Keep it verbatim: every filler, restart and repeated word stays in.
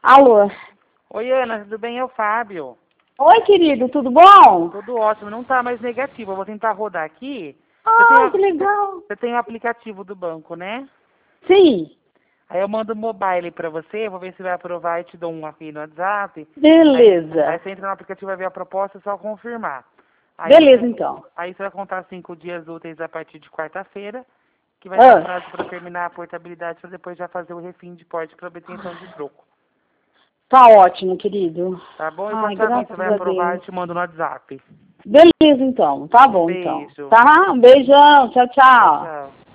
Alô? Oi, Ana, tudo bem? É o Fábio. Oi, querido, tudo bom? Tudo ótimo, não tá mais negativo. Eu vou tentar rodar aqui. Você Ai, tem, que legal. você tem o aplicativo do banco, né? Sim, Aí eu mando o mobile pra você, vou ver se vai aprovar e te dou um aqui no WhatsApp. Aí, aí beleza. você entra no aplicativo, vai ver a proposta, é só confirmar. Aí você, Beleza, então. aí você vai contar cinco dias úteis a partir de quarta-feira, que vai dar Ah, prazo para terminar a portabilidade para depois já fazer o refim de porte para obtenção de troco. tá ótimo, querido. Tá bom? E Ai, quando sabe você graças vai a aprovar, eu Deus. te mando no WhatsApp. Beleza, então. Tá Um bom, então. beijo. Tá? Um beijão. Tchau, Tchau, tchau. tchau.